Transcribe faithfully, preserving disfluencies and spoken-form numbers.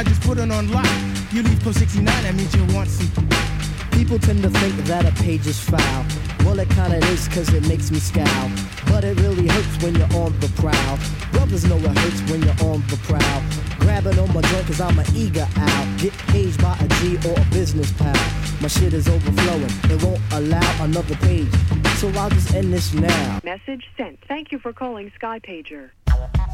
just put it on lock. You leave code sixty-nine, that means you want some. People tend to think that a page is foul. Well, it kinda is, cause it makes me scowl. But it really hurts when you're on the prowl. Brothers know it hurts when you're on the prowl. Grabbing on my joint cause I'm an eager owl. Get paged by a G or a business pal. My shit is overflowing, it won't allow another page. So I'll just end this now. Message sent. Thank you for calling Sky Pager.